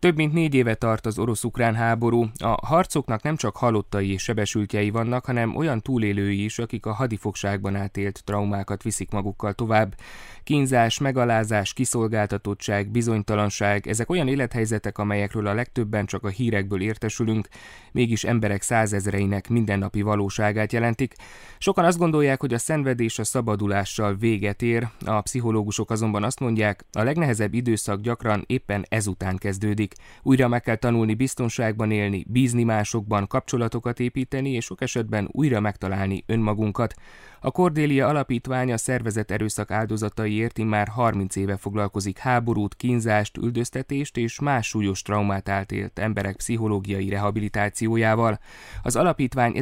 Több mint 4 éve tart az orosz-ukrán háború. A harcoknak nem csak halottai és sebesültjei vannak, hanem olyan túlélői is, akik a hadifogságban átélt traumákat viszik magukkal tovább. Kínzás, megalázás, kiszolgáltatottság, bizonytalanság, ezek olyan élethelyzetek, amelyekről a legtöbben csak a hírekből értesülünk, mégis emberek százezreinek mindennapi valóságát jelentik. Sokan azt gondolják, hogy a szenvedés a szabadulással véget ér, a pszichológusok azonban azt mondják, a legnehezebb időszak gyakran éppen ezután kezdődik. Újra meg kell tanulni biztonságban élni, bízni másokban, kapcsolatokat építeni, és sok esetben újra megtalálni önmagunkat. A Cordélia Alapítvány a szervezett erőszak áldozataiért immár 30 éve foglalkozik háborút, kínzást, üldöztetést és más súlyos traumát átélt emberek pszichológiai rehabilitációjával. Az alapítvány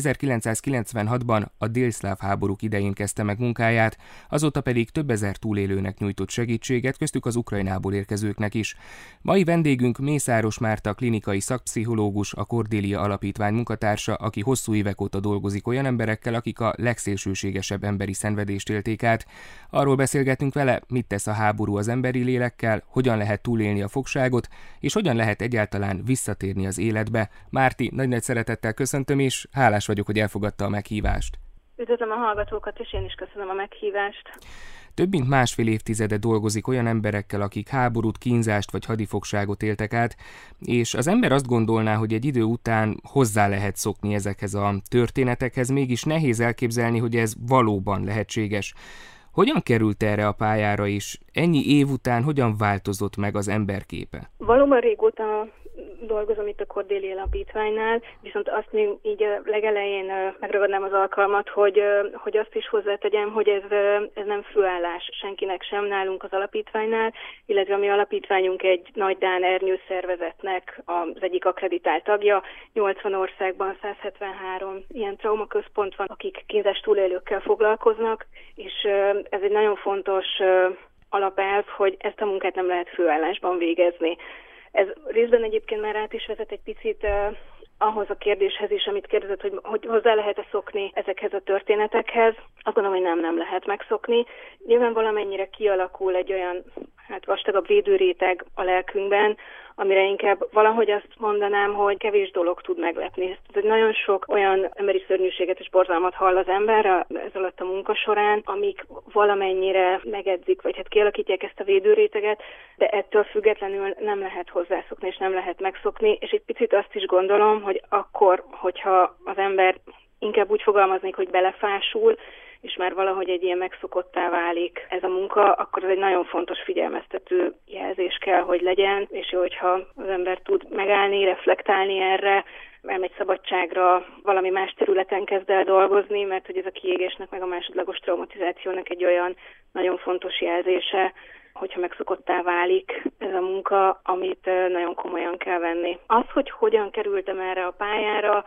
1996-ban a délszláv háborúk idején kezdte meg munkáját, azóta pedig több ezer túlélőnek nyújtott segítséget, köztük az Ukrajnából érkezőknek is. Mai vendégünk Mészáros Márta klinikai szakpszichológus, a Cordélia Alapítvány munkatársa, aki hosszú évek óta dolgozik olyan emberekkel, akik a legszélsőségesebb emberi szenvedést élték át. Arról beszélgetünk vele, mit tesz a háború az emberi lélekkel, hogyan lehet túlélni a fogságot, és hogyan lehet egyáltalán visszatérni az életbe. Márti, nagy-nagy szeretettel köszöntöm, és hálás vagyok, hogy elfogadta a meghívást. Üdvözlöm a hallgatókat, és én is köszönöm a meghívást. Több mint másfél évtizede dolgozik olyan emberekkel, akik háborút, kínzást vagy hadifogságot éltek át, és az ember azt gondolná, hogy egy idő után hozzá lehet szokni ezekhez a történetekhez, mégis nehéz elképzelni, hogy ez valóban lehetséges. Hogyan került erre a pályára, és ennyi év után hogyan változott meg az emberképe? Valóban régóta dolgozom itt a Cordélia Alapítványnál, viszont azt még így a legelején megragadnám az alkalmat, hogy azt is hozzátegyem, hogy ez nem főállás senkinek sem nálunk az alapítványnál, illetve a mi alapítványunk egy nagy dán ernyőszervezetnek az egyik akkreditált tagja. 80 országban 173 ilyen traumaközpont van, akik kínzás túlélőkkel foglalkoznak, és ez egy nagyon fontos alapelv, hogy ezt a munkát nem lehet főállásban végezni. Ez részben egyébként már át is vezet egy picit ahhoz a kérdéshez is, amit kérdezett, hogy hozzá lehet-e szokni ezekhez a történetekhez. Azt gondolom, hogy nem lehet megszokni. Nyilván valamennyire kialakul egy olyan vastagabb védőréteg a lelkünkben, amire inkább valahogy azt mondanám, hogy kevés dolog tud meglepni. Tehát nagyon sok olyan emberi szörnyűséget és borzalmat hall az ember ez alatt a munka során, amik valamennyire megedzik, vagy kialakítják ezt a védőréteget, de ettől függetlenül nem lehet hozzászokni, és nem lehet megszokni, és egy picit azt is gondolom, hogy akkor, hogyha az ember inkább úgy fogalmaznék, hogy belefásul, és már valahogy egy ilyen megszokottá válik ez a munka, akkor ez egy nagyon fontos figyelmeztető jelzés kell, hogy legyen, és jó, hogyha az ember tud megállni, reflektálni erre, elmegy szabadságra, valami más területen kezd el dolgozni, mert hogy ez a kiégésnek meg a másodlagos traumatizációnak egy olyan nagyon fontos jelzése, hogyha megszokottá válik ez a munka, amit nagyon komolyan kell venni. Az, hogy hogyan kerültem erre a pályára,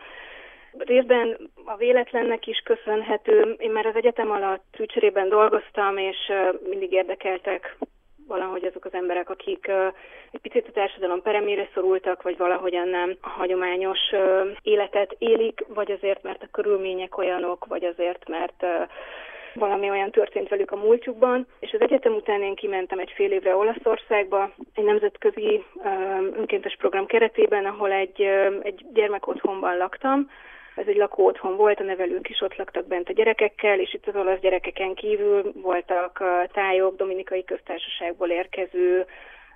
részben a véletlennek is köszönhető. Én már az egyetem alatt Tücserében dolgoztam, és mindig érdekeltek valahogy azok az emberek, akik egy picit a társadalom peremére szorultak, vagy valahogyan nem a hagyományos életet élik, vagy azért, mert a körülmények olyanok, vagy azért, mert valami olyan történt velük a múltjukban, és az egyetem után én kimentem egy fél évre Olaszországba, egy nemzetközi önkéntes program keretében, ahol egy gyermekotthonban laktam. Ez egy lakóotthon volt, a nevelők is ott laktak bent a gyerekekkel, és itt az olasz gyerekeken kívül voltak tájok, Dominikai Köztársaságból érkező,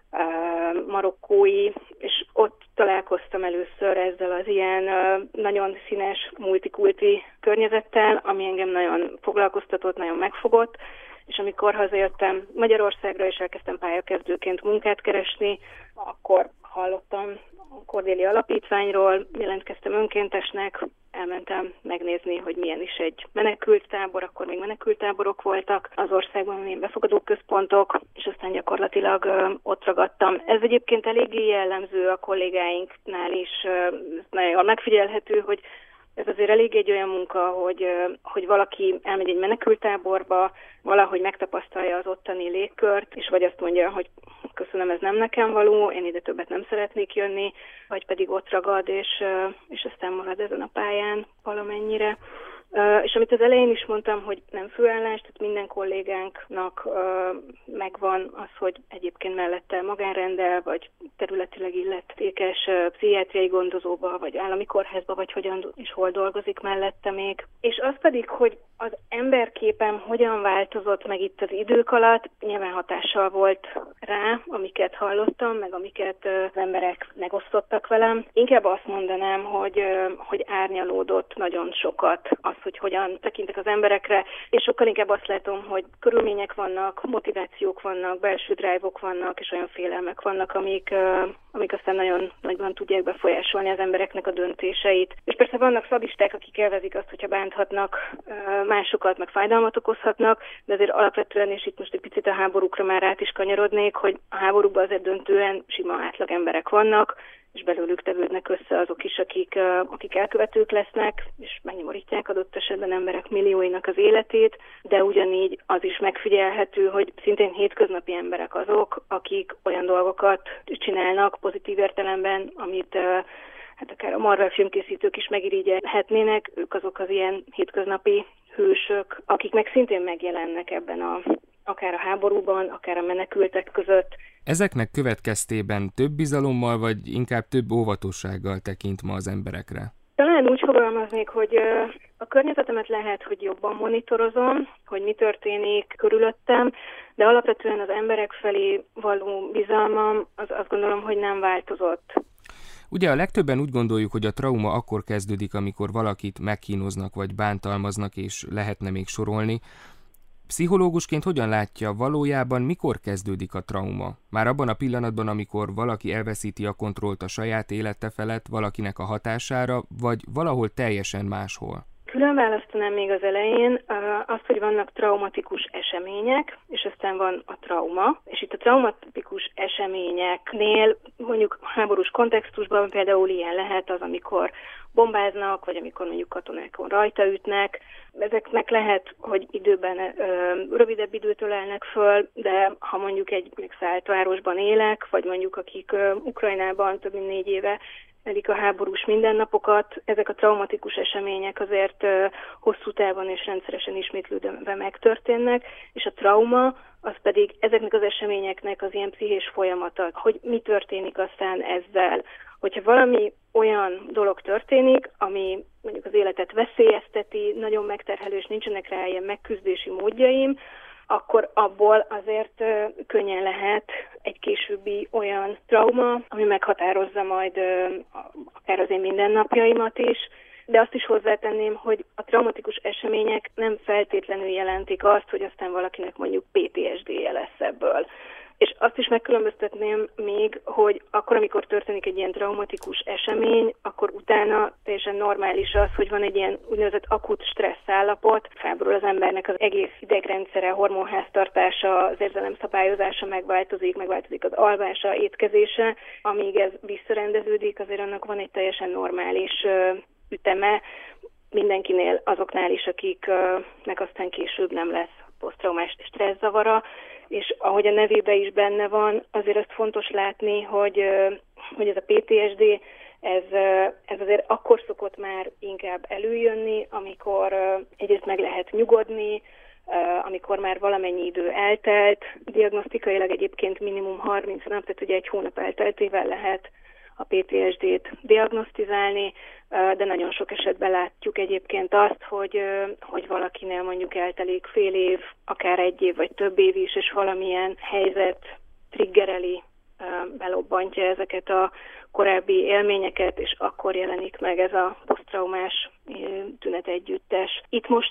marokkói, és ott találkoztam először ezzel az ilyen nagyon színes, multikulti környezettel, ami engem nagyon foglalkoztatott, nagyon megfogott, és amikor hazajöttem Magyarországra, és elkezdtem pályakezdőként munkát keresni, akkor hallottam a Cordélia Alapítványról, jelentkeztem önkéntesnek, elmentem megnézni, hogy milyen is egy menekülttábor, akkor még menekülttáborok voltak az országban, milyen befogadó központok, és aztán gyakorlatilag ott ragadtam. Ez egyébként eléggé jellemző a kollégáinknál is, nagyon jól megfigyelhető, hogy ez azért elég egy olyan munka, hogy valaki elmegy egy menekülttáborba, valahogy megtapasztalja az ottani légkört, és vagy azt mondja, hogy köszönöm, ez nem nekem való, én ide többet nem szeretnék jönni, vagy pedig ott ragad, és aztán marad ezen a pályán valamennyire. És amit az elején is mondtam, hogy nem főállás, tehát minden kollégánknak megvan az, hogy egyébként mellette magánrendel, vagy területileg illetékes pszichiátriai gondozóba, vagy állami kórházba, vagy hogyan és hol dolgozik mellette még. És az pedig, hogy az emberképem hogyan változott meg itt az idők alatt, nyilván hatással volt rá, amiket hallottam, meg amiket az emberek megosztottak velem. Inkább azt mondanám, hogy árnyalódott nagyon sokat az, hogy hogyan tekintek az emberekre, és sokkal inkább azt látom, hogy körülmények vannak, motivációk vannak, belső drive-ok vannak, és olyan félelmek vannak, amik aztán nagyon nagyban tudják befolyásolni az embereknek a döntéseit. És persze vannak szadisták, akik élvezik azt, hogyha bánthatnak másokat, meg fájdalmat okozhatnak, de azért alapvetően, és itt most egy picit a háborúkra már át is kanyarodnék, hogy a háborúkban azért döntően sima átlag emberek vannak, és belőlük tevődnek össze azok is, akik elkövetők lesznek, és megnyomorítják adott esetben emberek millióinak az életét, de ugyanígy az is megfigyelhető, hogy szintén hétköznapi emberek azok, akik olyan dolgokat csinálnak pozitív értelemben, amit hát akár a Marvel filmkészítők is megirigyelhetnének, ők azok az ilyen hétköznapi hősök, akik meg szintén megjelennek ebben akár a háborúban, akár a menekültek között. Ezeknek következtében több bizalommal, vagy inkább több óvatossággal tekint ma az emberekre? Talán úgy fogalmaznék, hogy a környezetemet lehet, hogy jobban monitorozom, hogy mi történik körülöttem, de alapvetően az emberek felé való bizalmam, azt gondolom, hogy nem változott. Ugye a legtöbben úgy gondoljuk, hogy a trauma akkor kezdődik, amikor valakit megkínoznak vagy bántalmaznak, és lehetne még sorolni. Pszichológusként hogyan látja, valójában mikor kezdődik a trauma? Már abban a pillanatban, amikor valaki elveszíti a kontrollt a saját élete felett valakinek a hatására, vagy valahol teljesen máshol? Külön választanám még az elején azt, hogy vannak traumatikus események, és aztán van a trauma. És itt a traumatikus eseményeknél, mondjuk háborús kontextusban például ilyen lehet az, amikor bombáznak, vagy amikor mondjuk katonákon rajtaütnek. Ezeknek lehet, hogy időben rövidebb időt ölelnek föl, de ha mondjuk egy megszállt városban élek, vagy mondjuk akik Ukrajnában több mint 4 éve elik a háborús mindennapokat, ezek a traumatikus események azért hosszú távon és rendszeresen ismétlődve megtörténnek, és a trauma az pedig ezeknek az eseményeknek az ilyen pszichés folyamata, hogy mi történik aztán ezzel. Hogyha valami olyan dolog történik, ami mondjuk az életet veszélyezteti, nagyon megterhelő, és nincsenek rá ilyen megküzdési módjaim, akkor abból azért könnyen lehet egy későbbi olyan trauma, ami meghatározza majd akár az én mindennapjaimat is, de azt is hozzátenném, hogy a traumatikus események nem feltétlenül jelentik azt, hogy aztán valakinek mondjuk PTSD-je lesz ebből. És azt is megkülönböztetném még, hogy akkor, amikor történik egy ilyen traumatikus esemény, akkor utána teljesen normális az, hogy van egy ilyen úgynevezett akut stressz állapot, felborul az embernek az egész idegrendszere, hormonháztartása, az érzelemszabályozása megváltozik az alvása, étkezése, amíg ez visszarendeződik, azért annak van egy teljesen normális üteme mindenkinél, azoknál is, akiknek aztán később nem lesz posztraumás stresszavara, és ahogy a nevében is benne van, azért azt fontos látni, hogy ez a PTSD, ez azért akkor szokott már inkább előjönni, amikor egyrészt meg lehet nyugodni, amikor már valamennyi idő eltelt, diagnosztikailag egyébként minimum 30 nap, tehát ugye 1 hónap elteltével lehet a PTSD-t diagnosztizálni, de nagyon sok esetben látjuk egyébként azt, hogy valakinél mondjuk eltelik fél év, akár 1 év vagy több év is, és valamilyen helyzet triggereli, belobbantja ezeket a korábbi élményeket, és akkor jelenik meg ez a posztraumás tünetegyüttes. Itt most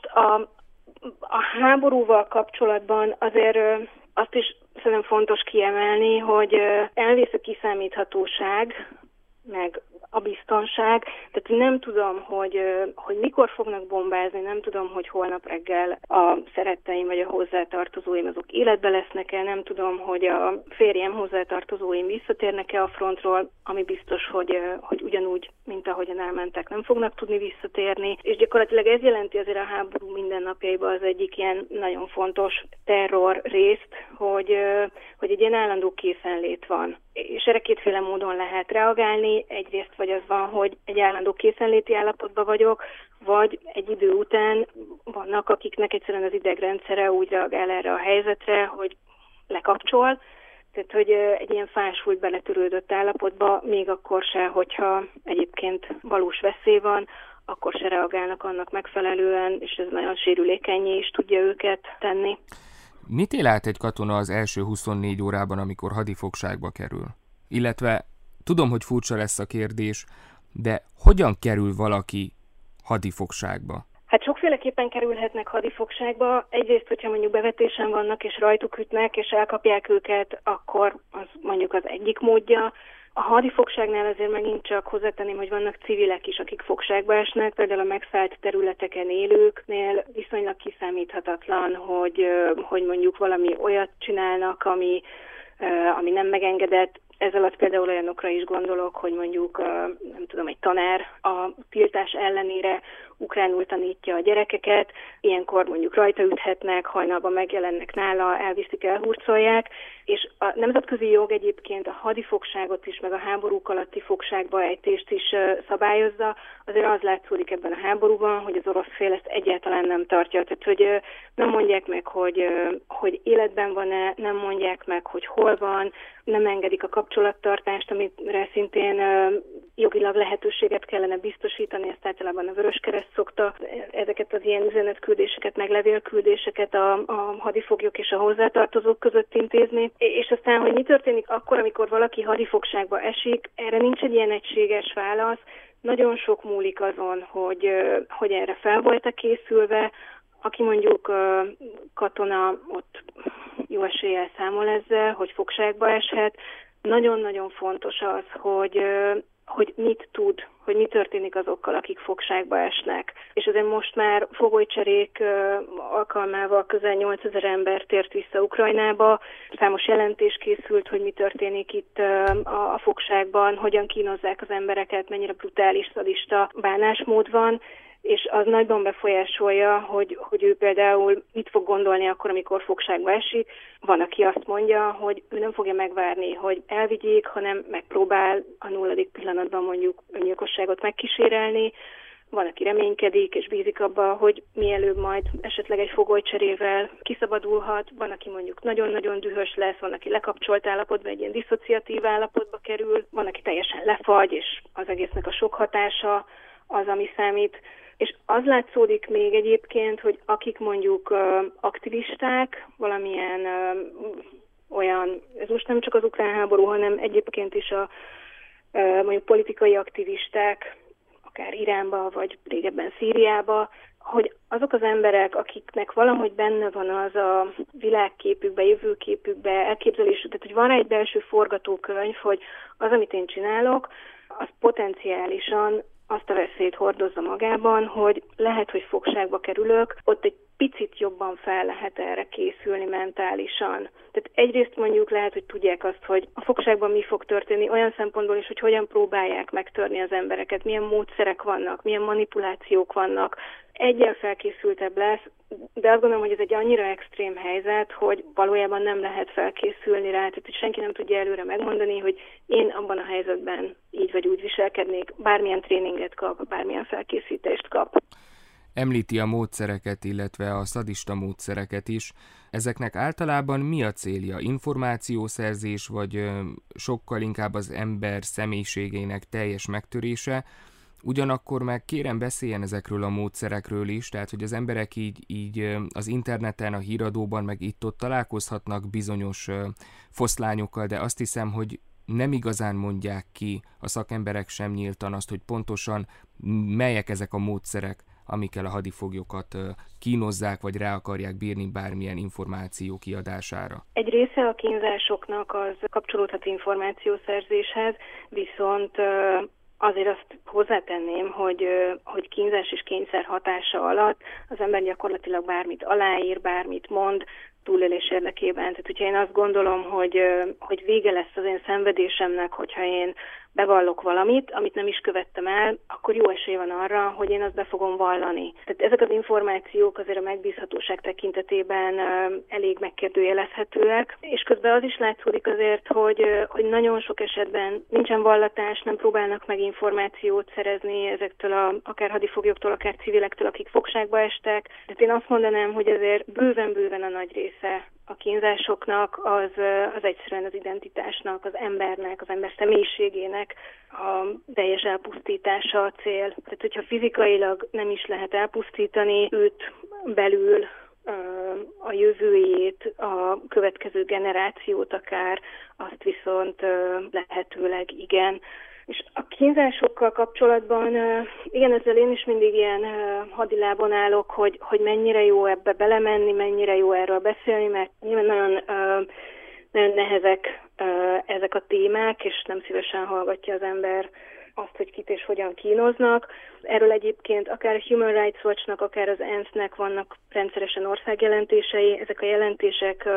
a háborúval kapcsolatban azért azt is szerintem fontos kiemelni, hogy elvész a kiszámíthatóság, meg a biztonság, tehát nem tudom, hogy mikor fognak bombázni, nem tudom, hogy holnap reggel a szeretteim vagy a hozzátartozóim azok életbe lesznek-e, nem tudom, hogy a férjem hozzátartozóim visszatérnek-e a frontról, ami biztos, hogy ugyanúgy, mint ahogyan elmentek, nem fognak tudni visszatérni, és gyakorlatilag ez jelenti azért a háború mindennapjaiban az egyik ilyen nagyon fontos terror részt, hogy egy ilyen állandó készenlét van. és erre kétféle módon lehet reagálni. Egyrészt vagy az van, hogy egy állandó készenléti állapotban vagyok, vagy egy idő után vannak, akiknek egyszerűen az idegrendszere úgy reagál erre a helyzetre, hogy lekapcsol, tehát hogy egy ilyen fásult, beletörődött állapotba, még akkor se, hogyha egyébként valós veszély van, akkor se reagálnak annak megfelelően, és ez nagyon sérülékenyé is tudja őket tenni. Mit él át egy katona az első 24 órában, amikor hadifogságba kerül? Illetve tudom, hogy furcsa lesz a kérdés, de hogyan kerül valaki hadifogságba? Hát sokféleképpen kerülhetnek hadifogságba. Egyrészt, hogyha mondjuk bevetésen vannak, és rajtuk ütnek, és elkapják őket, akkor az mondjuk az egyik módja. A hadifogságnál azért megint csak hozzátenném, hogy vannak civilek is, akik fogságba esnek, például a megszállt területeken élőknél viszonylag kiszámíthatatlan, hogy mondjuk valami olyat csinálnak, ami nem megengedett. Ez alatt például olyanokra is gondolok, hogy mondjuk, nem tudom, egy tanár a tiltás ellenére ukránul tanítja a gyerekeket, ilyenkor mondjuk rajta üthetnek, hajnalban megjelennek nála, elviszik, elhurcolják, és a nemzetközi jog egyébként a hadifogságot is, meg a háborúk alatti fogságba ejtést is szabályozza. Azért az látszódik ebben a háborúban, hogy az orosz fél ezt egyáltalán nem tartja. Tehát, hogy nem mondják meg, hogy életben van-e, nem mondják meg, hogy hol van, nem engedik a kapcsolattartást, amire szintén jogilag lehetőséget kellene biztosítani, ezt általában a Vöröskereszt szokta ezeket az ilyen üzenetküldéseket, meg levélküldéseket a hadifoglyok és a hozzátartozók között intézni. És aztán, hogy mi történik akkor, amikor valaki hadifogságba esik, erre nincs egy ilyen egységes válasz. Nagyon sok múlik azon, hogy erre fel volt-e készülve. Aki mondjuk katona, ott jó eséllyel számol ezzel, hogy fogságba eshet. Nagyon-nagyon fontos az, hogy mit tud, hogy mi történik azokkal, akik fogságba esnek. És azért most már fogolycserék alkalmával közel 8000 ember tért vissza Ukrajnába. Számos jelentés készült, hogy mi történik itt a fogságban, hogyan kínozzák az embereket, mennyire brutális, szadista bánásmód van, és az nagyban befolyásolja, hogy ő például mit fog gondolni akkor, amikor fogságba esik. Van, aki azt mondja, hogy ő nem fogja megvárni, hogy elvigyék, hanem megpróbál a 0. pillanatban mondjuk öngyilkosságot megkísérelni. Van, aki reménykedik és bízik abba, hogy mielőbb majd esetleg egy fogolycserével kiszabadulhat. Van, aki mondjuk nagyon-nagyon dühös lesz, van, aki lekapcsolt állapotba, egy ilyen diszociatív állapotba kerül, van, aki teljesen lefagy, és az egésznek a sok hatása az, ami számít. És az látszódik még egyébként, hogy akik mondjuk aktivisták, valamilyen olyan, ez most nem csak az ukrán háború, hanem egyébként is a mondjuk politikai aktivisták, akár Iránba, vagy régebben Szíriába, hogy azok az emberek, akiknek valahogy benne van az a világképükbe, jövőképükbe, elképzelésük, tehát hogy van egy belső forgatókönyv, hogy az, amit én csinálok, az potenciálisan azt a veszélyt hordozza magában, hogy lehet, hogy fogságba kerülök, ott egy picit jobban fel lehet erre készülni mentálisan. Tehát egyrészt mondjuk lehet, hogy tudják azt, hogy a fogságban mi fog történni, olyan szempontból is, hogy hogyan próbálják megtörni az embereket, milyen módszerek vannak, milyen manipulációk vannak. Egyen felkészültebb lesz, de azt gondolom, hogy ez egy annyira extrém helyzet, hogy valójában nem lehet felkészülni rá, tehát hogy senki nem tudja előre megmondani, hogy én abban a helyzetben így vagy úgy viselkednék, bármilyen tréninget kap, bármilyen felkészítést kap. Említi a módszereket, illetve a szadista módszereket is. Ezeknek általában mi a célja? Információszerzés, vagy sokkal inkább az ember személyiségének teljes megtörése? Ugyanakkor meg kérem, beszéljen ezekről a módszerekről is, tehát hogy az emberek így az interneten, a híradóban, meg itt-ott találkozhatnak bizonyos foszlányokkal, de azt hiszem, hogy nem igazán mondják ki a szakemberek sem nyíltan azt, hogy pontosan melyek ezek a módszerek, amikkel a hadifoglyokat kínozzák, vagy rá akarják bírni bármilyen információ kiadására. Egy része a kínzásoknak az kapcsolódhat információszerzéshez, viszont azért azt hozzátenném, hogy kínzás és kényszer hatása alatt az ember gyakorlatilag bármit aláír, bármit mond, túlélés érdekében. Tehát, hogyha én azt gondolom, hogy vége lesz az én szenvedésemnek, hogyha én bevallok valamit, amit nem is követtem el, akkor jó esély van arra, hogy én azt be fogom vallani. Tehát ezek az információk azért a megbízhatóság tekintetében elég megkérdőjelezhetőek, és közben az is látszódik azért, hogy nagyon sok esetben nincsen vallatás, nem próbálnak meg információt szerezni ezektől akár hadifoglyoktól, akár civilektől, akik fogságba estek. Tehát én azt mondanám, hogy azért bőven a nagy része a kínzásoknak az egyszerűen az identitásnak, az embernek, az ember személyiségének a teljes elpusztítása a cél. Tehát, hogyha fizikailag nem is lehet elpusztítani őt belül, a jövőjét, a következő generációt akár, azt viszont lehetőleg igen. És a kínzásokkal kapcsolatban, igen, ezzel én is mindig ilyen hadilábon állok, hogy mennyire jó ebbe belemenni, mennyire jó erről beszélni, mert nyilván nagyon nehezek ezek a témák, és nem szívesen hallgatja az ember azt, hogy kit és hogyan kínoznak. Erről egyébként akár a Human Rights Watch-nak, akár az ENSZ-nek vannak rendszeresen országjelentései. Ezek a jelentések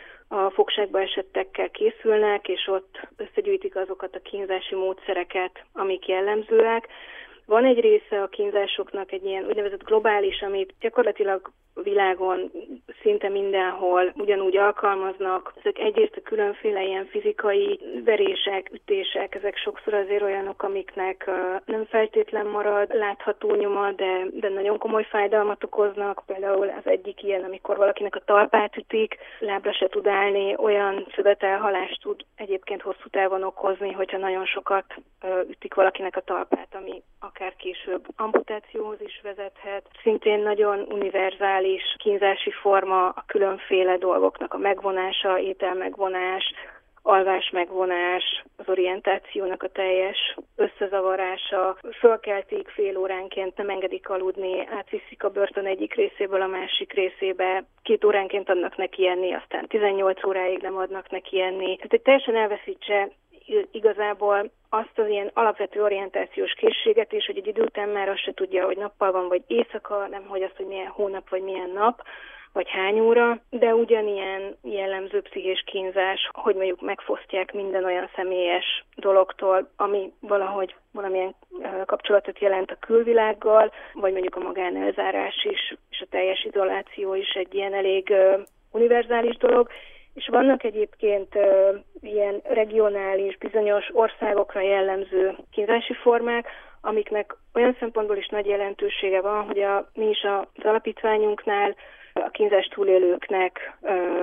a fogságba esettekkel készülnek, és ott összegyűjtik azokat a kínzási módszereket, amik jellemzőek. Van egy része a kínzásoknak egy ilyen úgynevezett globális, amit gyakorlatilag világon szinte mindenhol ugyanúgy alkalmaznak. Ezek egyrészt a különféle ilyen fizikai verések, ütések, ezek sokszor azért olyanok, amiknek nem feltétlen marad látható nyoma, de nagyon komoly fájdalmat okoznak. Például az egyik ilyen, amikor valakinek a talpát ütik, lábra se tud állni, olyan szövetelhalást tud egyébként hosszú távon okozni, hogyha nagyon sokat ütik valakinek a talpát, ami akár később amputációhoz is vezethet. Szintén nagyon univerzális kínzási forma a különféle dolgoknak a megvonása, ételmegvonás, alvás megvonás, az orientációnak a teljes összezavarása, fölkeltik fél óránként, nem engedik aludni, átviszik a börtön egyik részéből a másik részébe, 2 óránként adnak neki enni, aztán 18 óráig nem adnak neki enni. Tehát, hogy teljesen elveszítse igazából azt az ilyen alapvető orientációs készséget is, hogy egy idő után már azt se tudja, hogy nappal van vagy éjszaka, nem hogy azt, hogy milyen hónap vagy milyen nap, vagy hány óra, de ugyanilyen jellemző pszichés kínzás, hogy mondjuk megfosztják minden olyan személyes dologtól, ami valahogy valamilyen kapcsolatot jelent a külvilággal, vagy mondjuk a magánelzárás is, és a teljes izoláció is egy ilyen elég univerzális dolog. És vannak egyébként ilyen regionális, bizonyos országokra jellemző kínzási formák, amiknek olyan szempontból is nagy jelentősége van, hogy mi is az alapítványunknál a kínzás túlélőknek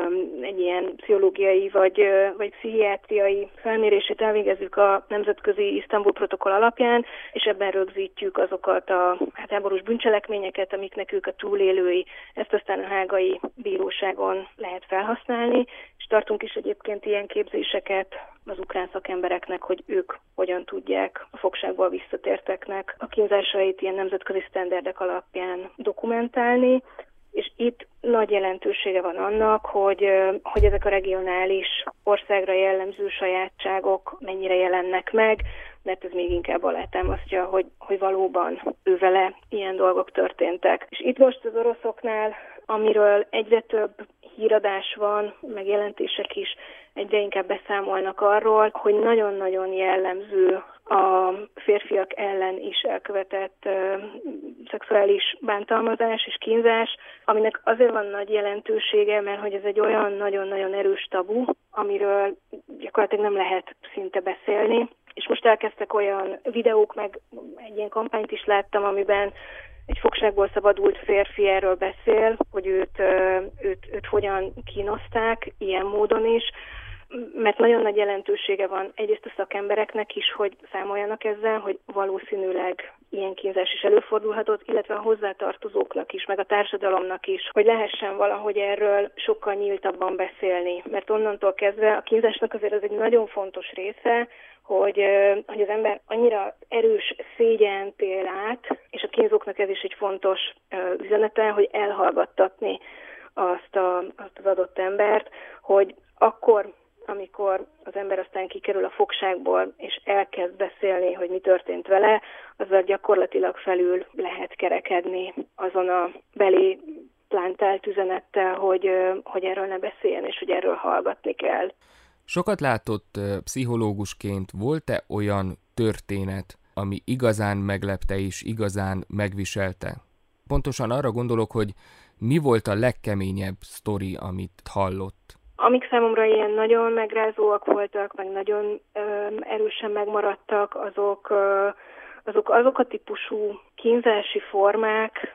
egy ilyen pszichológiai vagy pszichiátriai felmérését elvégezzük a Nemzetközi Isztambul protokoll alapján, és ebben rögzítjük azokat a háborús bűncselekményeket, amiknek ők a túlélői. Ezt aztán a hágai bíróságon lehet felhasználni, és tartunk is egyébként ilyen képzéseket az ukrán szakembereknek, hogy ők hogyan tudják a fogságból visszatérteknek a kínzásait ilyen nemzetközi sztenderdek alapján dokumentálni. És itt nagy jelentősége van annak, hogy ezek a regionális országra jellemző sajátságok mennyire jelennek meg, mert ez még inkább alátámasztja, hogy valóban ővele ilyen dolgok történtek. És itt most az oroszoknál, amiről egyre több híradás van, meg jelentések is egyre inkább beszámolnak arról, hogy nagyon-nagyon jellemző a férfiak ellen is elkövetett szexuális bántalmazás és kínzás, aminek azért van nagy jelentősége, mert hogy ez egy olyan nagyon-nagyon erős tabu, amiről gyakorlatilag nem lehet szinte beszélni. És most elkezdtek olyan videók, meg egy ilyen kampányt is láttam, amiben egy fogságból szabadult férfi erről beszél, hogy őt hogyan kínozták, ilyen módon is, mert nagyon nagy jelentősége van egyrészt a szakembereknek is, hogy számoljanak ezzel, hogy valószínűleg ilyen kínzás is előfordulhatott, illetve a hozzátartozóknak is, meg a társadalomnak is, hogy lehessen valahogy erről sokkal nyíltabban beszélni. Mert onnantól kezdve a kínzásnak azért ez egy nagyon fontos része, hogy az ember annyira erős szégyent él át, és a kínzóknak ez is egy fontos üzenete, hogy elhallgattatni azt az adott embert, hogy akkor, amikor az ember aztán kikerül a fogságból, és elkezd beszélni, hogy mi történt vele, azzal gyakorlatilag felül lehet kerekedni azon a belé plántált üzenettel, hogy erről ne beszéljen, és hogy erről hallgatni kell. Sokat látott pszichológusként, volt-e olyan történet, ami igazán meglepte és igazán megviselte? Pontosan arra gondolok, hogy mi volt a legkeményebb sztori, amit hallott? Amik számomra ilyen nagyon megrázóak voltak, meg nagyon erősen megmaradtak, azok a típusú kínzási formák,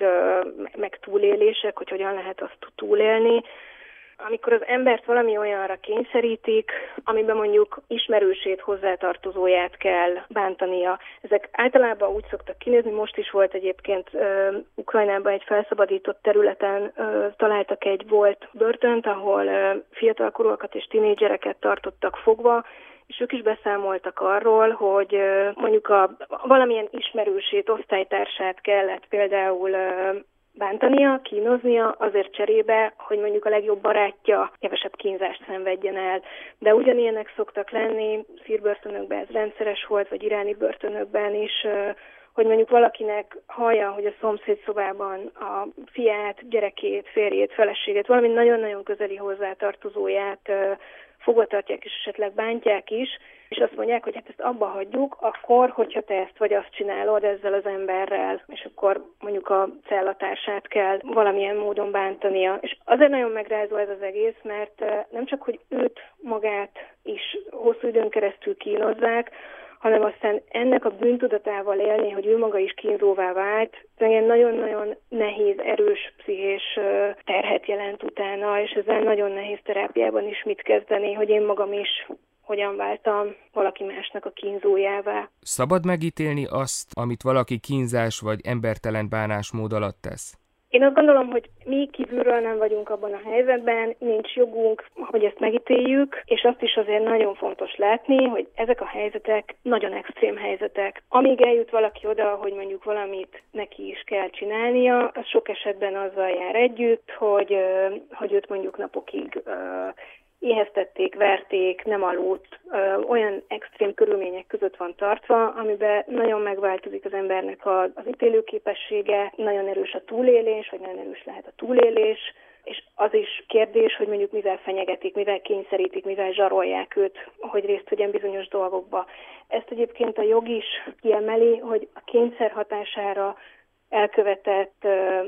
meg túlélések, hogy hogyan lehet azt túlélni, amikor az embert valami olyanra kényszerítik, amiben mondjuk ismerősét, hozzátartozóját kell bántania. Ezek általában úgy szoktak kinézni, most is volt egyébként Ukrajnában egy felszabadított területen találtak egy volt börtönt, ahol fiatalkorúakat és tinédzsereket tartottak fogva, és ők is beszámoltak arról, hogy mondjuk valamilyen ismerősét, osztálytársát kellett például bántania, kínoznia azért cserébe, hogy mondjuk a legjobb barátja kevesebb kínzást szenvedjen el. De ugyanilyenek szoktak lenni, szírbörtönökben ez rendszeres volt, vagy iráni börtönökben is, hogy mondjuk valakinek hallja, hogy a szomszéd szobában a fiát, gyerekét, férjét, feleségét, valami nagyon-nagyon közeli hozzátartozóját fogva tartják, és esetleg bántják is, és azt mondják, hogy hát ezt abba hagyjuk, akkor, hogyha te ezt vagy azt csinálod ezzel az emberrel, és akkor mondjuk a cellatársát kell valamilyen módon bántania. És azért nagyon megrázó ez az egész, mert nem csak, hogy őt magát is hosszú időn keresztül kínozzák, hanem aztán ennek a bűntudatával élni, hogy ő maga is kínzóvá vált, ez ilyen nagyon-nagyon nehéz, erős pszichés terhet jelent utána, és ezzel nagyon nehéz terápiában is mit kezdeni, hogy én magam is hogyan váltam valaki másnak a kínzójává. Szabad megítélni azt, amit valaki kínzás vagy embertelen bánásmód alatt tesz? Én azt gondolom, hogy mi kívülről nem vagyunk abban a helyzetben, nincs jogunk, hogy ezt megítéljük, és azt is azért nagyon fontos látni, hogy ezek a helyzetek nagyon extrém helyzetek. Amíg eljut valaki oda, hogy mondjuk valamit neki is kell csinálnia, az sok esetben azzal jár együtt, hogy őt mondjuk napokig éheztették, verték, nem aludt, olyan extrém körülmények között van tartva, amiben nagyon megváltozik az embernek az ítélőképessége, nagyon erős a túlélés, vagy nagyon erős lehet a túlélés, és az is kérdés, hogy mondjuk mivel fenyegetik, mivel kényszerítik, mivel zsarolják őt, hogy részt vegyen bizonyos dolgokba. Ezt egyébként a jog is kiemeli, hogy a kényszer hatására elkövetett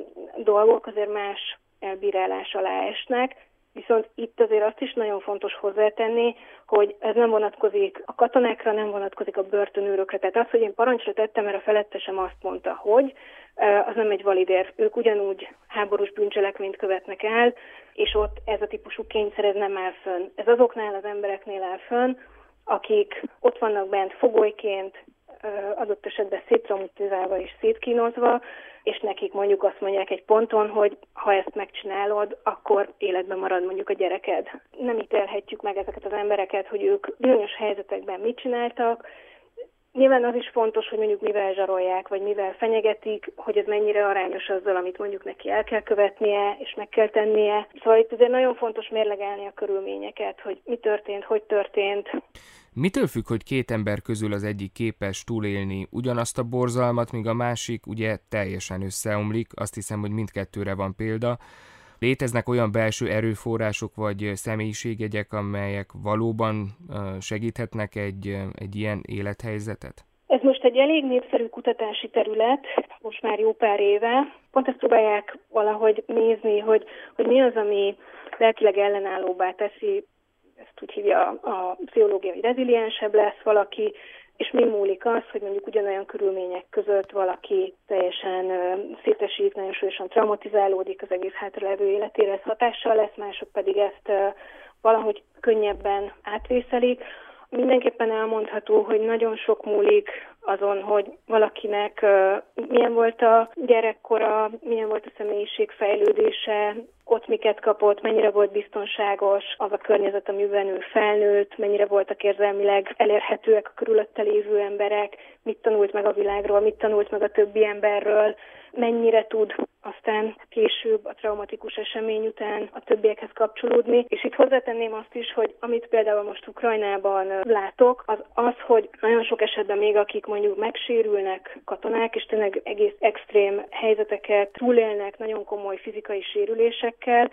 dolgok azért más elbírálás alá esnek, viszont itt azért azt is nagyon fontos hozzátenni, hogy ez nem vonatkozik a katonákra, nem vonatkozik a börtönőrökre. Tehát az, hogy én parancsra tettem, mert a felettesem azt mondta, hogy az nem egy valid érv. Ők ugyanúgy háborús bűncselekményt követnek el, és ott ez a típusú kényszer ez nem áll fönn. Ez azoknál az embereknél áll fönn, akik ott vannak bent fogolyként, adott esetben széttraumatizálva és szétkínozva, és nekik mondjuk azt mondják egy ponton, hogy ha ezt megcsinálod, akkor életben marad mondjuk a gyereked. Nem ítélhetjük meg ezeket az embereket, hogy ők bizonyos helyzetekben mit csináltak. Nyilván az is fontos, hogy mondjuk mivel zsarolják, vagy mivel fenyegetik, hogy ez mennyire arányos azzal, amit mondjuk neki el kell követnie, és meg kell tennie. Szóval itt azért nagyon fontos mérlegelni a körülményeket, hogy mi történt, hogy történt. Mitől függ, hogy két ember közül az egyik képes túlélni ugyanazt a borzalmat, míg a másik ugye teljesen összeomlik? Azt hiszem, hogy mindkettőre van példa. Léteznek olyan belső erőforrások vagy személyiségjegyek, amelyek valóban segíthetnek egy ilyen élethelyzetet? Ez most egy elég népszerű kutatási terület, most már jó pár éve. Pont ezt próbálják valahogy nézni, hogy mi az, ami lelkileg ellenállóbbá teszi, ezt úgy hívja a pszichológia, hogy reziliensebb lesz valaki, és mi múlik az, hogy mondjuk ugyanolyan körülmények között valaki teljesen szétesik, nagyon súlyosan traumatizálódik, az egész hátralevő életére ez hatással lesz, mások pedig ezt valahogy könnyebben átvészelik. Mindenképpen elmondható, hogy nagyon sok múlik azon, hogy valakinek milyen volt a gyerekkora, milyen volt a személyiség fejlődése, ott miket kapott, mennyire volt biztonságos az a környezet, amiben ő felnőtt, mennyire voltak érzelmileg elérhetőek a körülötte lévő emberek, mit tanult meg a világról, mit tanult meg a többi emberről, mennyire tud aztán később a traumatikus esemény után a többiekhez kapcsolódni. És itt hozzátenném azt is, hogy amit például most Ukrajnában látok, az, hogy nagyon sok esetben még akik mondjuk megsérülnek katonák, és tényleg egész extrém helyzeteket túlélnek nagyon komoly fizikai sérülésekkel,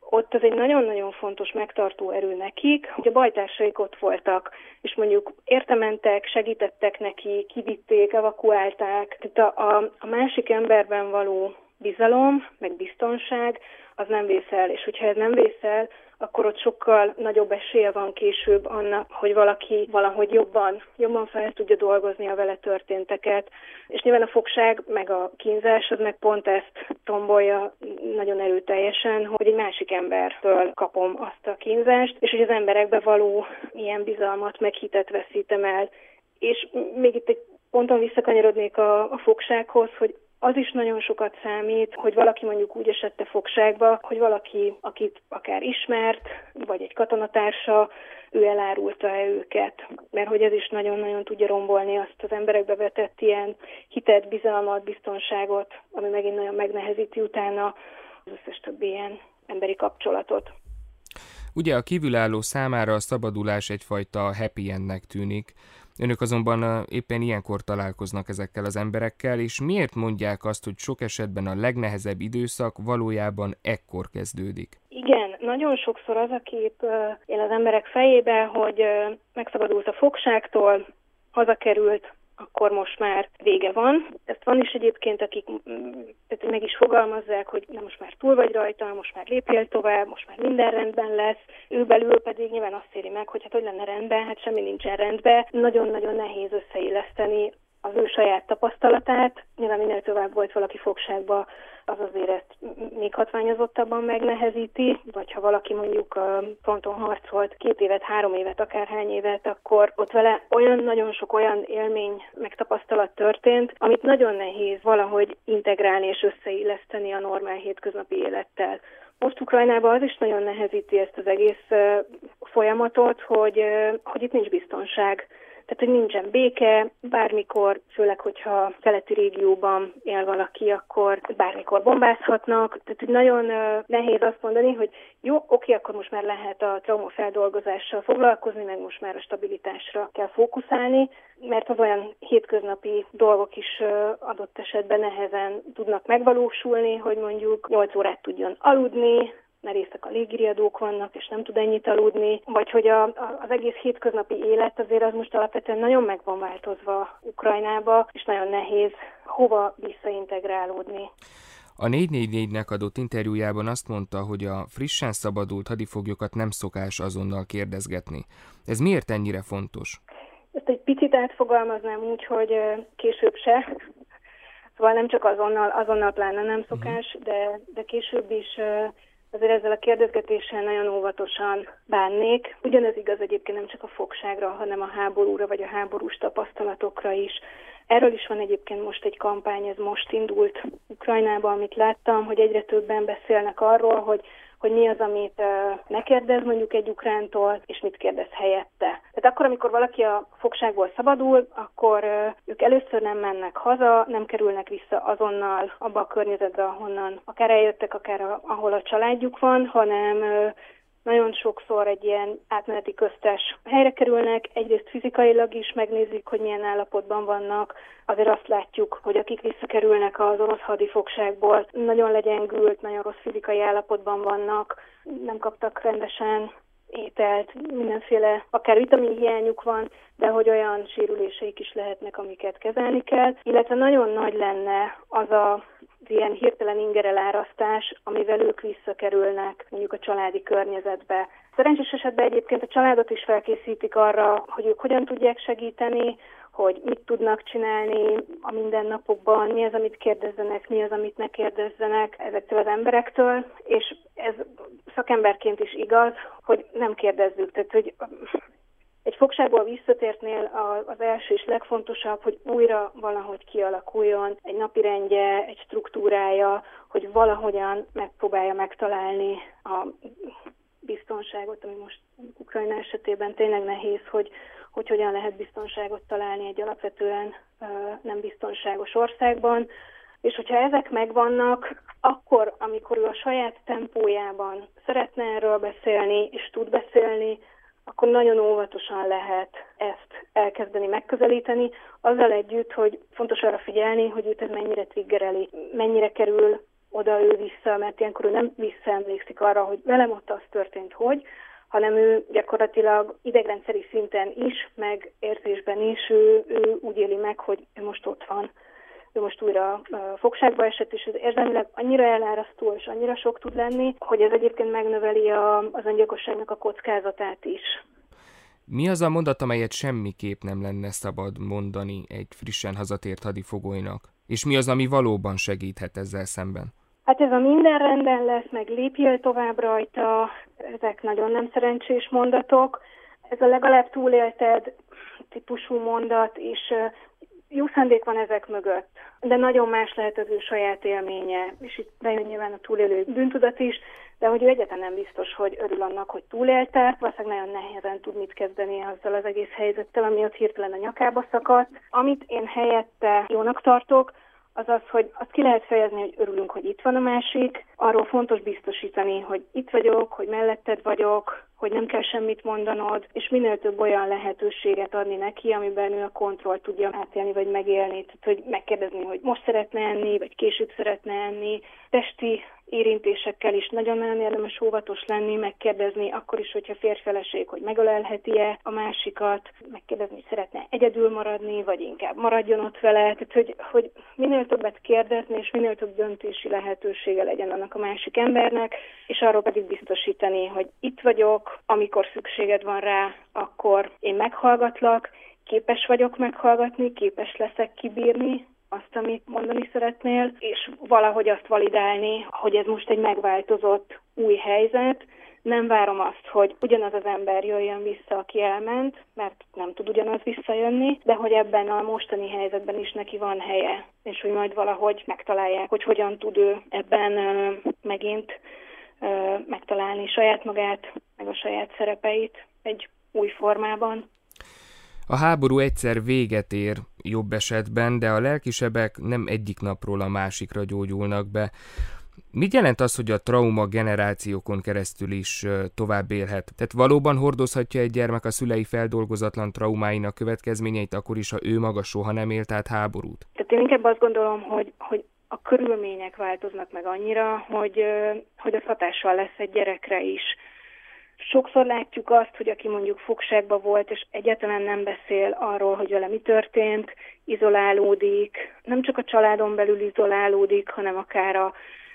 ott az egy nagyon-nagyon fontos megtartó erő nekik, hogy a bajtársaik ott voltak, és mondjuk értementek, segítettek neki, kivitték, evakuálták. Tehát a másik emberben való bizalom, meg biztonság, az nem vészel, és hogyha ez nem vészel, akkor ott sokkal nagyobb esélye van később annak, hogy valaki valahogy jobban fel tudja dolgozni a vele történteket. És nyilván a fogság, meg a kínzás, az meg pont ezt tombolja nagyon erőteljesen, hogy egy másik embertől kapom azt a kínzást, és hogy az emberekbe való ilyen bizalmat, meg hitet veszítem el. És még itt egy ponton visszakanyarodnék a fogsághoz, hogy az is nagyon sokat számít, hogy valaki mondjuk úgy esette fogságba, hogy valaki, akit akár ismert, vagy egy katonatársa, ő elárulta-e őket. Mert hogy ez is nagyon-nagyon tudja rombolni azt az emberekbe vetett ilyen hitet, bizalmat, biztonságot, ami megint nagyon megnehezíti utána az összes többi ilyen emberi kapcsolatot. Ugye a kívülálló számára a szabadulás egyfajta happy endnek tűnik. Önök azonban éppen ilyenkor találkoznak ezekkel az emberekkel, és miért mondják azt, hogy sok esetben a legnehezebb időszak valójában ekkor kezdődik? Igen, nagyon sokszor az a kép él az emberek fejébe, hogy megszabadult a fogságtól, hazakerült, akkor most már vége van. Ezt van is egyébként, akik meg is fogalmazzák, hogy na most már túl vagy rajta, most már lépjél tovább, most már minden rendben lesz. Ő belül pedig nyilván azt éri meg, hogy hát hogy lenne rendben, hát semmi nincsen rendben. Nagyon-nagyon nehéz összeilleszteni az ő saját tapasztalatát. Nyilván minél tovább volt valaki fogságba, az azért ezt még hatványozottabban megnehezíti, vagy ha valaki mondjuk fronton harcolt 2 évet, 3 évet, akárhány évet, akkor ott vele nagyon sok olyan élmény, meg tapasztalat történt, amit nagyon nehéz valahogy integrálni és összeilleszteni a normál hétköznapi élettel. Most Ukrajnában az is nagyon nehezíti ezt az egész folyamatot, hogy itt nincs biztonság. Tehát, hogy nincsen béke, bármikor, főleg, hogyha keleti régióban él valaki, akkor bármikor bombázhatnak. Tehát, hogy nagyon nehéz azt mondani, hogy jó, oké, akkor most már lehet a traumafeldolgozással foglalkozni, meg most már a stabilitásra kell fókuszálni, mert az olyan hétköznapi dolgok is adott esetben nehezen tudnak megvalósulni, hogy mondjuk 8 órát tudjon aludni, mert éjszaka légiriadók vannak, és nem tud ennyit aludni, vagy hogy az egész hétköznapi élet azért az most alapvetően nagyon meg van változva Ukrajnába, és nagyon nehéz hova visszaintegrálódni. A 444-nek adott interjújában azt mondta, hogy a frissen szabadult hadifoglyokat nem szokás azonnal kérdezgetni. Ez miért ennyire fontos? Ezt egy picit átfogalmaznám úgy, hogy később se. Szóval nem csak azonnal pláne nem szokás, de később is azért ezzel a kérdezgetéssel nagyon óvatosan bánnék. Ugyanez igaz egyébként nem csak a fogságra, hanem a háborúra vagy a háborús tapasztalatokra is. Erről is van egyébként most egy kampány, ez most indult Ukrajnában, amit láttam, hogy egyre többen beszélnek arról, hogy mi az, amit ne kérdez mondjuk egy ukrántól, és mit kérdez helyette. Tehát akkor, amikor valaki a fogságból szabadul, akkor ők először nem mennek haza, nem kerülnek vissza azonnal abba a környezetbe, ahonnan akár eljöttek, akár ahol a családjuk van, hanem nagyon sokszor egy ilyen átmeneti köztes helyre kerülnek, egyrészt fizikailag is megnézik, hogy milyen állapotban vannak. Azért azt látjuk, hogy akik visszakerülnek az orosz hadifogságból, nagyon legyengült, nagyon rossz fizikai állapotban vannak, nem kaptak rendesen ételt, mindenféle, akár vitaminhiányuk van, de hogy olyan sérüléseik is lehetnek, amiket kezelni kell. Illetve nagyon nagy lenne az ilyen hirtelen ingerelárasztás, amivel ők visszakerülnek mondjuk a családi környezetbe. Szerencsés esetben egyébként a családot is felkészítik arra, hogy ők hogyan tudják segíteni, hogy mit tudnak csinálni a mindennapokban, mi az, amit kérdezzenek, mi az, amit ne kérdezzenek ezektől az emberektől, és ez szakemberként is igaz, hogy nem kérdezzük. Tehát, hogy egy fogságból visszatértnél az első és legfontosabb, hogy újra valahogy kialakuljon egy napirendje, egy struktúrája, hogy valahogyan megpróbálja megtalálni a biztonságot, ami most Ukrajna esetében tényleg nehéz, hogy hogyan lehet biztonságot találni egy alapvetően nem biztonságos országban. És hogyha ezek megvannak, akkor, amikor ő a saját tempójában szeretne erről beszélni, és tud beszélni, akkor nagyon óvatosan lehet ezt elkezdeni megközelíteni, azzal együtt, hogy fontos arra figyelni, hogy őt ez mennyire triggereli, mennyire kerül oda ő vissza, mert ilyenkor ő nem visszaemlékszik arra, hogy velem ott az történt, hanem ő gyakorlatilag idegrendszeri szinten is, meg érzésben is, ő úgy éli meg, hogy ő most ott van. Ő most újra fogságba esett, és ez érzelmileg annyira elárasztó, és annyira sok tud lenni, hogy ez egyébként megnöveli az öngyilkosságnak a kockázatát is. Mi az a mondat, amelyet semmiképp nem lenne szabad mondani egy frissen hazatért hadifogolynak? És mi az, ami valóban segíthet ezzel szemben? Hát ez a minden rendben lesz, meg lépjél tovább rajta, ezek nagyon nem szerencsés mondatok. Ez a legalább túlélted típusú mondat, és jó szándék van ezek mögött, de nagyon más lehet az ő saját élménye, és itt bejön nyilván a túlélő bűntudat is, de hogy ő egyáltalán nem biztos, hogy örül annak, hogy túlélte, valószínűleg nagyon nehezen tud mit kezdeni azzal az egész helyzettel, ami ott hirtelen a nyakába szakadt. Amit én helyette jónak tartok, az az, hogy azt ki lehet fejezni, hogy örülünk, hogy itt van a másik. Arról fontos biztosítani, hogy itt vagyok, hogy melletted vagyok, hogy nem kell semmit mondanod, és minél több olyan lehetőséget adni neki, amiben ő a kontrollt tudja átélni, vagy megélni. Tehát, hogy megkérdezni, hogy most szeretne enni, vagy később szeretne enni. Testi érintésekkel is nagyon-nagyon érdemes óvatos lenni, megkérdezni akkor is, hogyha férjfeleség, hogy megölelheti-e a másikat, megkérdezni, hogy szeretne egyedül maradni, vagy inkább maradjon ott vele. Tehát, hogy minél többet kérdezni, és minél több döntési lehetősége legyen annak a másik embernek, és arról pedig biztosítani, hogy itt vagyok, amikor szükséged van rá, akkor én meghallgatlak, képes vagyok meghallgatni, képes leszek kibírni azt, amit mondani szeretnél, és valahogy azt validálni, hogy ez most egy megváltozott új helyzet. Nem várom azt, hogy ugyanaz az ember jöjjön vissza, aki elment, mert nem tud ugyanaz visszajönni, de hogy ebben a mostani helyzetben is neki van helye, és hogy majd valahogy megtalálják, hogy hogyan tud ő ebben megint megtalálni saját magát, meg a saját szerepeit egy új formában. A háború egyszer véget ér jobb esetben, de a lelkisebek nem egyik napról a másikra gyógyulnak be. Mit jelent az, hogy a trauma generációkon keresztül is tovább élhet? Tehát valóban hordozhatja egy gyermek a szülei feldolgozatlan traumáinak következményeit, akkor is, ha ő maga soha nem élt át háborút? Tehát én inkább azt gondolom, hogy a körülmények változnak meg annyira, hogy az hatással lesz egy gyerekre is. Sokszor látjuk azt, hogy aki mondjuk fogságban volt, és egyáltalán nem beszél arról, hogy vele mi történt, izolálódik, nem csak a családon belül izolálódik, hanem akár a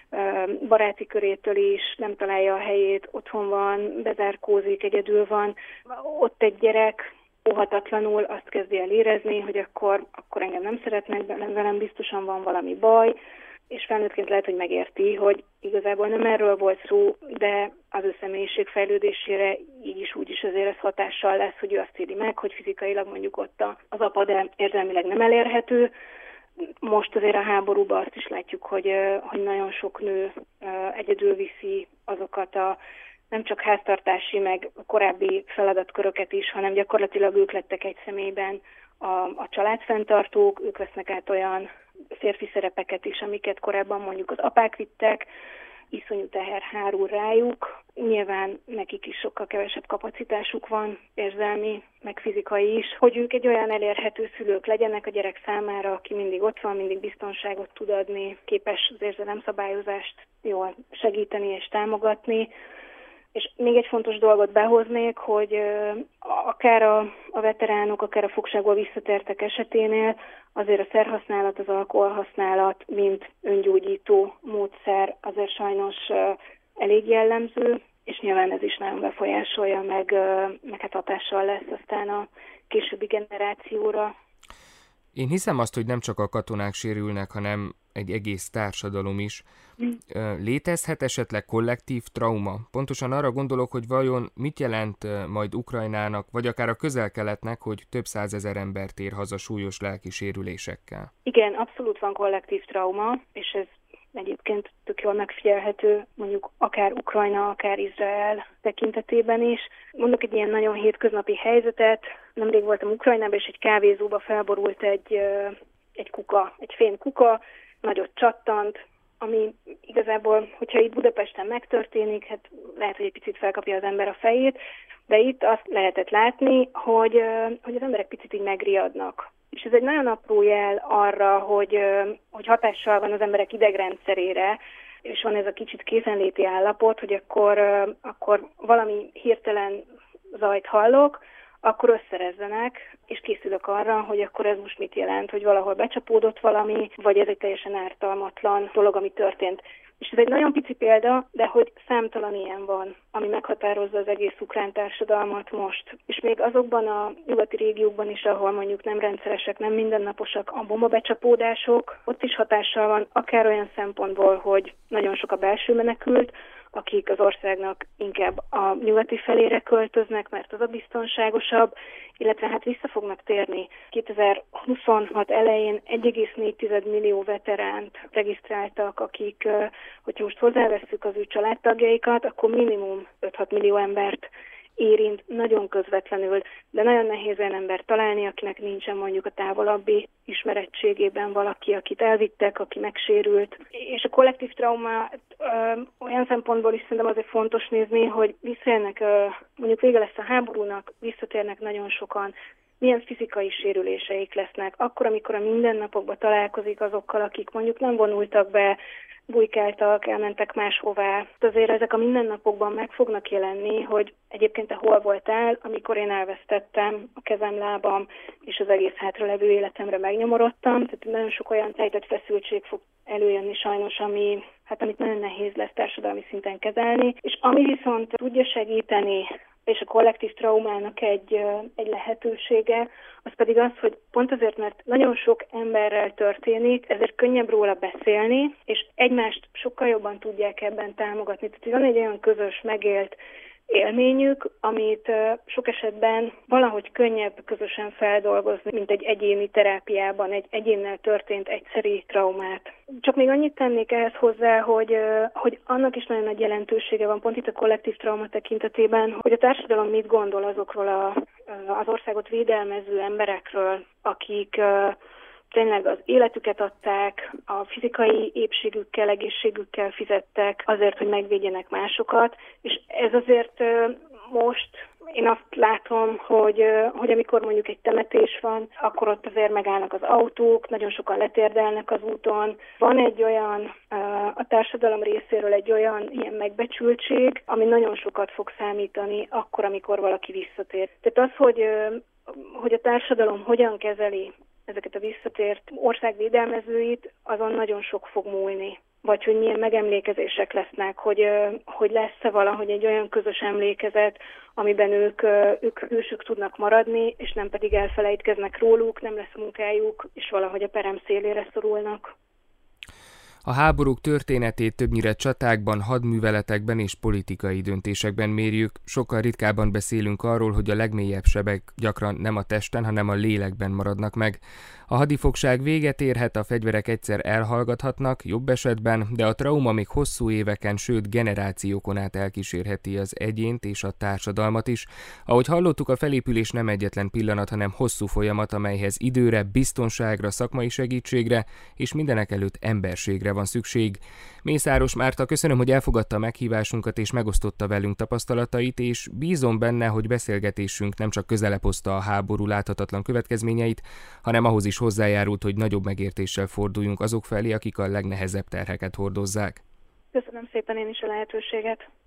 baráti körétől is, nem találja a helyét, otthon van, bezárkózik, egyedül van. Ott egy gyerek óhatatlanul azt kezdi el érezni, hogy akkor engem nem szeretnek, velem biztosan van valami baj, és felnőttként lehet, hogy megérti, hogy igazából nem erről volt szó, de az ő személyiség fejlődésére így is úgy is azért ez hatással lesz, hogy ő azt éli meg, hogy fizikailag mondjuk ott az apa, de érzelmileg nem elérhető. Most azért a háborúban azt is látjuk, hogy nagyon sok nő egyedül viszi azokat a nem csak háztartási, meg korábbi feladatköröket is, hanem gyakorlatilag ők lettek egy személyben a családfenntartók, ők vesznek át olyan férfi szerepeket is, amiket korábban mondjuk az apák vittek, iszonyú teher hárul rájuk. Nyilván nekik is sokkal kevesebb kapacitásuk van, érzelmi, meg fizikai is, hogy ők egy olyan elérhető szülők legyenek a gyerek számára, aki mindig ott van, mindig biztonságot tud adni, képes az érzelemszabályozást jól segíteni és támogatni. És még egy fontos dolgot behoznék, hogy akár a veteránok, akár a fogságból visszatértek eseténél azért a szerhasználat, az alkoholhasználat, mint öngyógyító módszer azért sajnos elég jellemző, és nyilván ez is nagyon befolyásolja, meg hát hatással lesz aztán a későbbi generációra. Én hiszem azt, hogy nem csak a katonák sérülnek, hanem egy egész társadalom is. Létezhet esetleg kollektív trauma? Pontosan arra gondolok, hogy vajon mit jelent majd Ukrajnának, vagy akár a Közel-Keletnek, hogy több százezer ember tér haza súlyos lelki sérülésekkel? Igen, abszolút van kollektív trauma, és ez egyébként tök jól megfigyelhető, mondjuk akár Ukrajna, akár Izrael tekintetében is. Mondok egy ilyen nagyon hétköznapi helyzetet. Nemrég voltam Ukrajnában, és egy kávézóba felborult egy kuka, egy fémkuka, nagyot csattant, ami igazából, hogyha itt Budapesten megtörténik, hát lehet, hogy egy picit felkapja az ember a fejét, de itt azt lehetett látni, hogy az emberek picit így megriadnak. És ez egy nagyon apró jel arra, hogy hatással van az emberek idegrendszerére, és van ez a kicsit készenléti állapot, hogy akkor valami hirtelen zajt hallok, akkor összerezzenek, és készülök arra, hogy akkor ez most mit jelent, hogy valahol becsapódott valami, vagy ez egy teljesen ártalmatlan dolog, ami történt. És ez egy nagyon pici példa, de hogy számtalan ilyen van, ami meghatározza az egész ukrán társadalmat most. És még azokban a nyugati régiókban is, ahol mondjuk nem rendszeresek, nem mindennaposak a bombabecsapódások, ott is hatással van, akár olyan szempontból, hogy nagyon sok a belső menekült, akik az országnak inkább a nyugati felére költöznek, mert az a biztonságosabb, illetve hát vissza fognak térni. 2026 elején 1,4 millió veteránt regisztráltak, akik, hogyha most hozzávesszük az ő családtagjaikat, akkor minimum 5-6 millió embert érint nagyon közvetlenül, de nagyon nehéz olyan embert találni, akinek nincsen mondjuk a távolabbi ismerettségében valaki, akit elvittek, aki megsérült. És a kollektív trauma olyan szempontból is szerintem azért fontos nézni, hogy visszajönnek, mondjuk vége lesz a háborúnak, visszatérnek nagyon sokan, milyen fizikai sérüléseik lesznek. Akkor, amikor a mindennapokban találkozik azokkal, akik mondjuk nem vonultak be, bujkáltak, elmentek máshová. Azért ezek a mindennapokban meg fognak jelenni, hogy egyébként te hol voltál, amikor én elvesztettem a kezem, lábam, és az egész hátralevő életemre megnyomorodtam. Tehát nagyon sok olyan tejtett feszültség fog előjönni sajnos, amit nagyon nehéz lesz társadalmi szinten kezelni. És ami viszont tudja segíteni, és a kollektív traumának egy lehetősége, az pedig az, hogy pont azért, mert nagyon sok emberrel történik, ezért könnyebb róla beszélni, és egymást sokkal jobban tudják ebben támogatni. Tehát van egy olyan közös, megélt élményük, amit sok esetben valahogy könnyebb közösen feldolgozni, mint egy egyéni terápiában, egy egyénnel történt egyszeri traumát. Csak még annyit tennék ehhez hozzá, hogy annak is nagyon nagy jelentősége van pont itt a kollektív trauma tekintetében, hogy a társadalom mit gondol azokról az országot védelmező emberekről, akik tényleg az életüket adták, a fizikai épségükkel, egészségükkel fizettek azért, hogy megvédjenek másokat, és ez azért most én azt látom, hogy amikor mondjuk egy temetés van, akkor ott azért megállnak az autók, nagyon sokan letérdelnek az úton. Van egy olyan, a társadalom részéről egy olyan ilyen megbecsültség, ami nagyon sokat fog számítani akkor, amikor valaki visszatér. Tehát az, hogy a társadalom hogyan kezeli ezeket a visszatért országvédelmezőit, azon nagyon sok fog múlni. Vagy hogy milyen megemlékezések lesznek, hogy lesz-e valahogy egy olyan közös emlékezet, amiben ők hősök tudnak maradni, és nem pedig elfelejtkeznek róluk, nem lesz munkájuk, és valahogy a perem szélére szorulnak. A háborúk történetét többnyire csatákban, hadműveletekben és politikai döntésekben mérjük, sokkal ritkábban beszélünk arról, hogy a legmélyebb sebek gyakran nem a testen, hanem a lélekben maradnak meg. A hadifogság véget érhet, a fegyverek egyszer elhallgathatnak, jobb esetben, de a trauma még hosszú éveken, sőt generációkon át elkísérheti az egyént és a társadalmat is. Ahogy hallottuk, a felépülés nem egyetlen pillanat, hanem hosszú folyamat, amelyhez időre, biztonságra, szakmai segítségre és mindenekelőtt emberségre van szükség. Mészáros Márta, köszönöm, hogy elfogadta a meghívásunkat és megosztotta velünk tapasztalatait, és bízom benne, hogy beszélgetésünk nem csak közelebb hozta a háború láthatatlan következményeit, hanem ahhoz is hozzájárult, hogy nagyobb megértéssel forduljunk azok felé, akik a legnehezebb terheket hordozzák. Köszönöm szépen én is a lehetőséget.